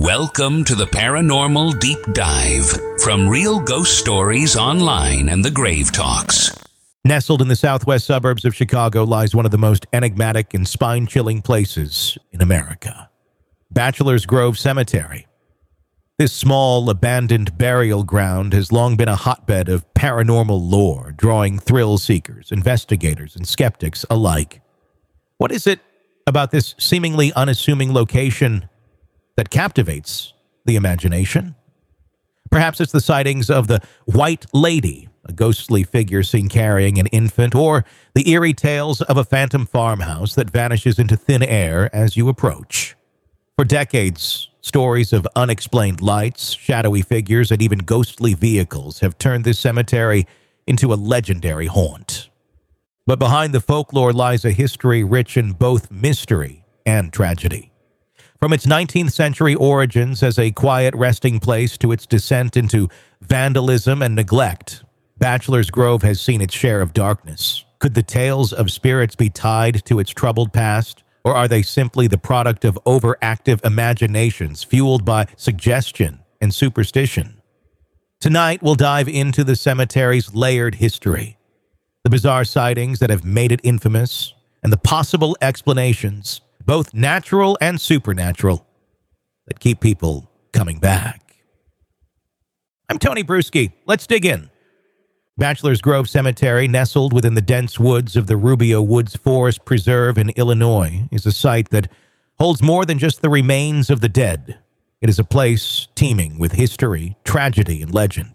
Welcome to the Paranormal Deep Dive from Real Ghost Stories Online and the Grave Talks. Nestled in the southwest suburbs of Chicago lies one of the most enigmatic and spine-chilling places in America, Bachelor's Grove Cemetery. This small, abandoned burial ground has long been a hotbed of paranormal lore, drawing thrill-seekers, investigators, and skeptics alike. What is it about this seemingly unassuming location that captivates the imagination? Perhaps it's the sightings of the White Lady, a ghostly figure seen carrying an infant, or the eerie tales of a phantom farmhouse that vanishes into thin air as you approach. For decades, stories of unexplained lights, shadowy figures, and even ghostly vehicles have turned this cemetery into a legendary haunt. But behind the folklore lies a history rich in both mystery and tragedy. From its 19th century origins as a quiet resting place to its descent into vandalism and neglect, Bachelor's Grove has seen its share of darkness. Could the tales of spirits be tied to its troubled past, or are they simply the product of overactive imaginations fueled by suggestion and superstition? Tonight, we'll dive into the cemetery's layered history, the bizarre sightings that have made it infamous, and the possible explanations, both natural and supernatural, that keep people coming back. I'm Tony Bruschi. Let's dig in. Bachelor's Grove Cemetery, nestled within the dense woods of the Rubio Woods Forest Preserve in Illinois, is a site that holds more than just the remains of the dead. It is a place teeming with history, tragedy, and legend.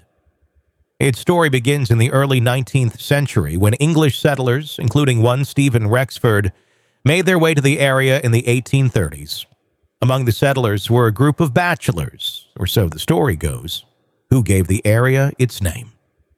Its story begins in the early 19th century when English settlers, including one Stephen Rexford, made their way to the area in the 1830s. Among the settlers were a group of bachelors, or so the story goes, who gave the area its name.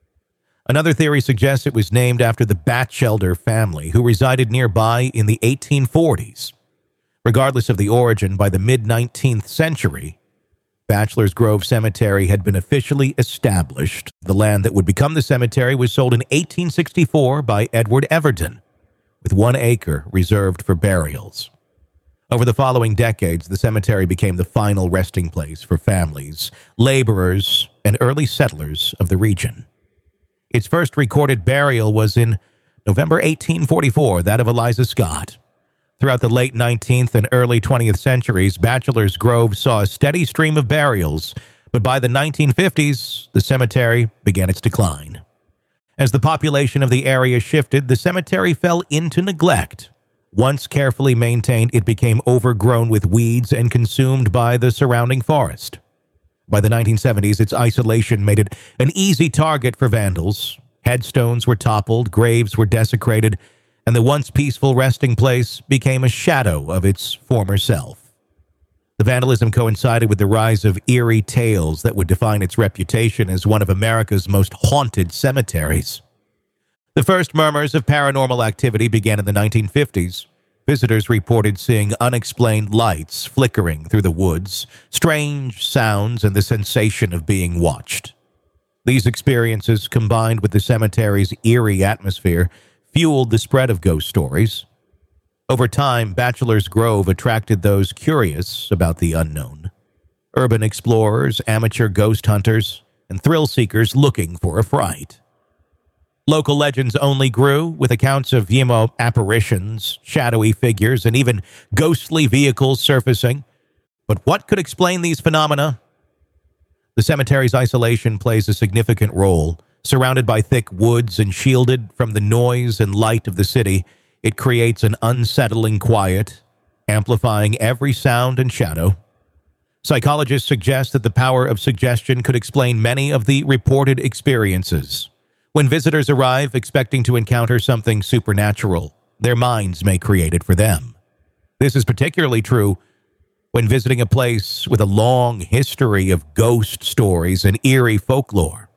Another theory suggests it was named after the Batchelder family, who resided nearby in the 1840s. Regardless of the origin, by the mid-19th century, Bachelor's Grove Cemetery had been officially established. The land that would become the cemetery was sold in 1864 by Edward Everton, with 1 acre reserved for burials. Over the following decades, the cemetery became the final resting place for families, laborers, and early settlers of the region. Its first recorded burial was in November 1844, that of Eliza Scott. Throughout the late 19th and early 20th centuries, Bachelor's Grove saw a steady stream of burials, but by the 1950s, the cemetery began its decline. As the population of the area shifted, the cemetery fell into neglect. Once carefully maintained, it became overgrown with weeds and consumed by the surrounding forest. By the 1970s, its isolation made it an easy target for vandals. Headstones were toppled, graves were desecrated, and the once peaceful resting place became a shadow of its former self. The vandalism coincided with the rise of eerie tales that would define its reputation as one of America's most haunted cemeteries. The first murmurs of paranormal activity began in the 1950s. Visitors reported seeing unexplained lights flickering through the woods, strange sounds, and the sensation of being watched. These experiences, combined with the cemetery's eerie atmosphere, fueled the spread of ghost stories. Over time, Bachelor's Grove attracted those curious about the unknown. Urban explorers, amateur ghost hunters, and thrill-seekers looking for a fright. Local legends only grew, with accounts of apparitions, shadowy figures, and even ghostly vehicles surfacing. But what could explain these phenomena? The cemetery's isolation plays a significant role. Surrounded by thick woods and shielded from the noise and light of the city, it creates an unsettling quiet, amplifying every sound and shadow. Psychologists suggest that the power of suggestion could explain many of the reported experiences. When visitors arrive expecting to encounter something supernatural, their minds may create it for them. This is particularly true when visiting a place with a long history of ghost stories and eerie folklore.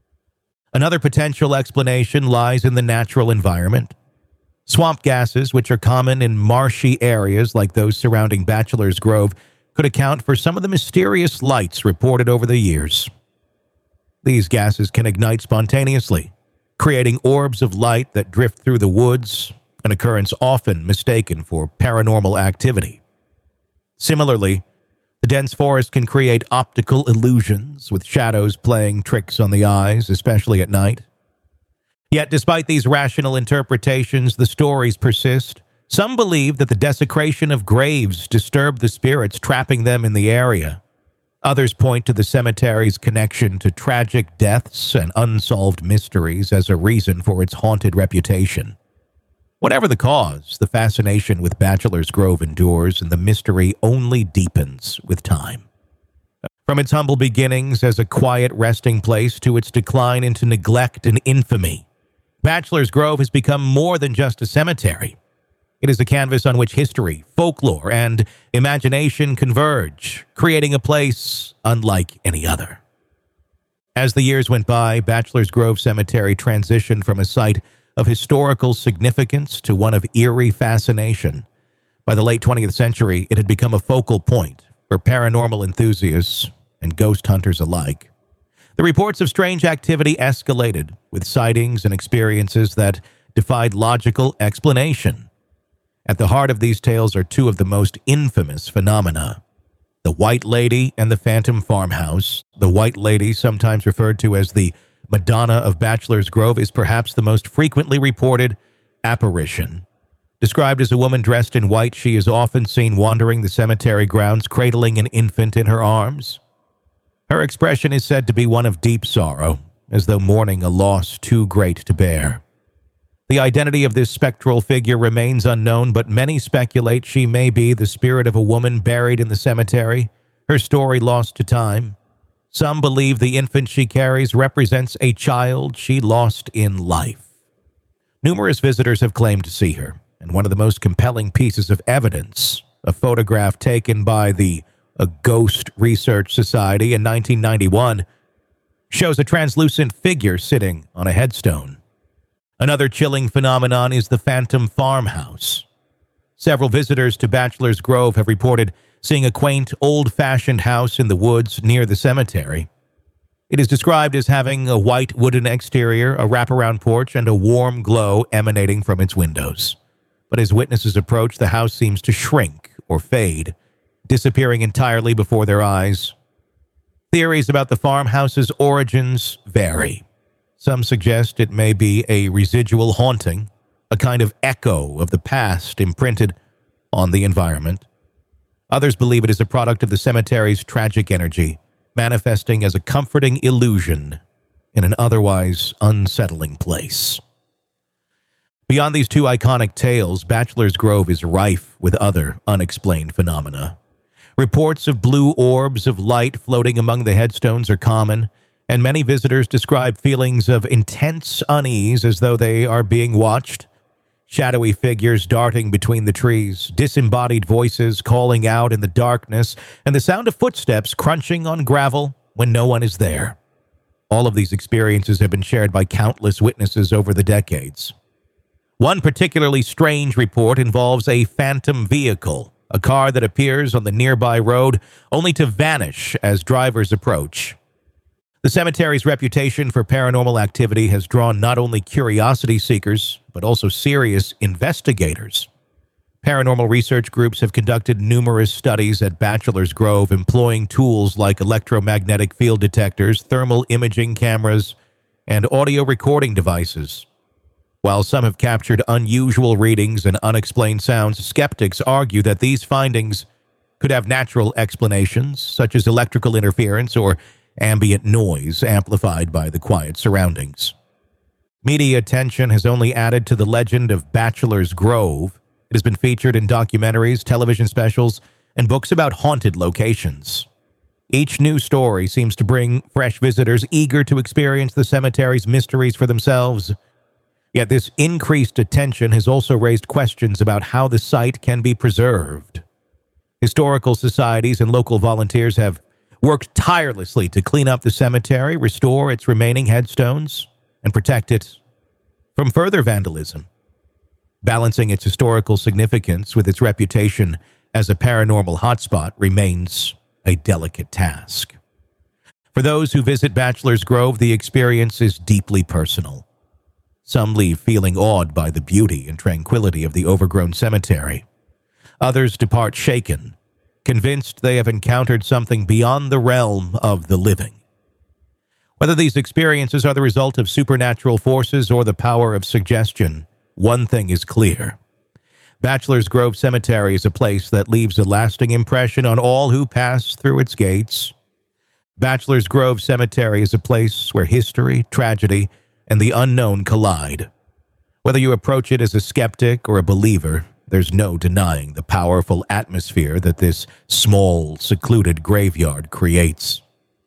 Another potential explanation lies in the natural environment. Swamp gases, which are common in marshy areas like those surrounding Bachelor's Grove, could account for some of the mysterious lights reported over the years. These gases can ignite spontaneously, creating orbs of light that drift through the woods, an occurrence often mistaken for paranormal activity. Similarly, The dense forest can create optical illusions, with shadows playing tricks on the eyes, especially at night. Yet, despite these rational interpretations, the stories persist. Some believe that the desecration of graves disturbed the spirits, trapping them in the area. Others point to the cemetery's connection to tragic deaths and unsolved mysteries as a reason for its haunted reputation. Whatever the cause, the fascination with Bachelor's Grove endures, and the mystery only deepens with time. From its humble beginnings as a quiet resting place to its decline into neglect and infamy, Bachelor's Grove has become more than just a cemetery. It is a canvas on which history, folklore, and imagination converge, creating a place unlike any other. As the years went by, Bachelor's Grove Cemetery transitioned from a site of historical significance to one of eerie fascination. By the late 20th century, it had become a focal point for paranormal enthusiasts and ghost hunters alike. The reports of strange activity escalated, with sightings and experiences that defied logical explanation. At the heart of these tales are two of the most infamous phenomena: the White Lady and the Phantom Farmhouse. The White Lady, sometimes referred to as the Madonna of Bachelor's Grove, is perhaps the most frequently reported apparition. Described as a woman dressed in white, she is often seen wandering the cemetery grounds, cradling an infant in her arms. Her expression is said to be one of deep sorrow, as though mourning a loss too great to bear. The identity of this spectral figure remains unknown, but many speculate she may be the spirit of a woman buried in the cemetery, her story lost to time. Some believe the infant she carries represents a child she lost in life. Numerous visitors have claimed to see her, and one of the most compelling pieces of evidence, a photograph taken by the Ghost Research Society in 1991, shows a translucent figure sitting on a headstone. Another chilling phenomenon is the Phantom Farmhouse. Several visitors to Bachelor's Grove have reported seeing a quaint, old-fashioned house in the woods near the cemetery. It is described as having a white wooden exterior, a wraparound porch, and a warm glow emanating from its windows. But as witnesses approach, the house seems to shrink or fade, disappearing entirely before their eyes. Theories about the farmhouse's origins vary. Some suggest it may be a residual haunting, a kind of echo of the past imprinted on the environment. Others believe it is a product of the cemetery's tragic energy, manifesting as a comforting illusion in an otherwise unsettling place. Beyond these two iconic tales, Bachelor's Grove is rife with other unexplained phenomena. Reports of blue orbs of light floating among the headstones are common, and many visitors describe feelings of intense unease as though they are being watched. Shadowy figures darting between the trees, disembodied voices calling out in the darkness, and the sound of footsteps crunching on gravel when no one is there. All of these experiences have been shared by countless witnesses over the decades. One particularly strange report involves a phantom vehicle, a car that appears on the nearby road only to vanish as drivers approach. The cemetery's reputation for paranormal activity has drawn not only curiosity seekers, but also serious investigators. Paranormal research groups have conducted numerous studies at Bachelor's Grove, employing tools like electromagnetic field detectors, thermal imaging cameras, and audio recording devices. While some have captured unusual readings and unexplained sounds, skeptics argue that these findings could have natural explanations, such as electrical interference or ambient noise amplified by the quiet surroundings. Media attention has only added to the legend of Bachelor's Grove. It has been featured in documentaries, television specials, and books about haunted locations. Each new story seems to bring fresh visitors eager to experience the cemetery's mysteries for themselves. Yet this increased attention has also raised questions about how the site can be preserved. Historical societies and local volunteers have worked tirelessly to clean up the cemetery, restore its remaining headstones, and protect it from further vandalism. Balancing its historical significance with its reputation as a paranormal hotspot remains a delicate task. For those who visit Bachelor's Grove, the experience is deeply personal. Some leave feeling awed by the beauty and tranquility of the overgrown cemetery. Others depart shaken, convinced they have encountered something beyond the realm of the living. Whether these experiences are the result of supernatural forces or the power of suggestion, one thing is clear. Bachelor's Grove Cemetery is a place that leaves a lasting impression on all who pass through its gates. Bachelor's Grove Cemetery is a place where history, tragedy, and the unknown collide. Whether you approach it as a skeptic or a believer, there's no denying the powerful atmosphere that this small, secluded graveyard creates.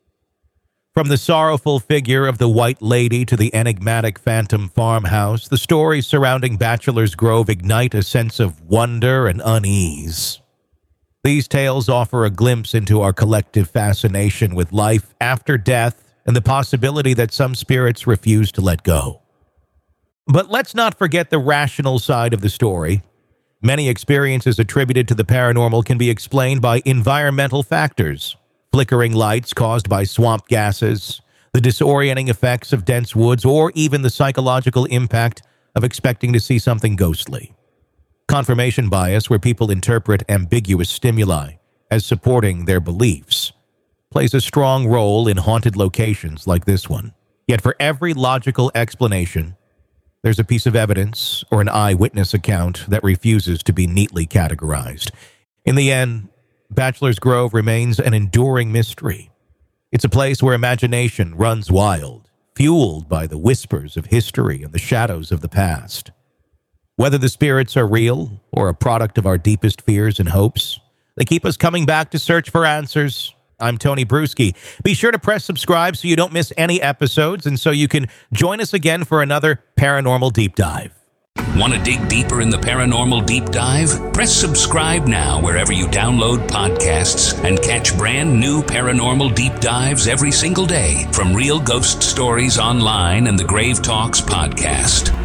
From the sorrowful figure of the White Lady to the enigmatic phantom farmhouse, the stories surrounding Bachelor's Grove ignite a sense of wonder and unease. These tales offer a glimpse into our collective fascination with life after death and the possibility that some spirits refuse to let go. But let's not forget the rational side of the story. Many experiences attributed to the paranormal can be explained by environmental factors. Flickering lights caused by swamp gases, the disorienting effects of dense woods, or even the psychological impact of expecting to see something ghostly. Confirmation bias, where people interpret ambiguous stimuli as supporting their beliefs, plays a strong role in haunted locations like this one. Yet for every logical explanation, there's a piece of evidence or an eyewitness account that refuses to be neatly categorized. In the end, Bachelor's Grove remains an enduring mystery. It's a place where imagination runs wild, fueled by the whispers of history and the shadows of the past. Whether the spirits are real or a product of our deepest fears and hopes, they keep us coming back to search for answers. I'm Tony Bruschi. Be sure to press subscribe so you don't miss any episodes and so you can join us again for another Paranormal Deep Dive. Want to dig deeper in the Paranormal Deep Dive? Press subscribe now wherever you download podcasts and catch brand new Paranormal Deep Dives every single day from Real Ghost Stories Online and the Grave Talks podcast.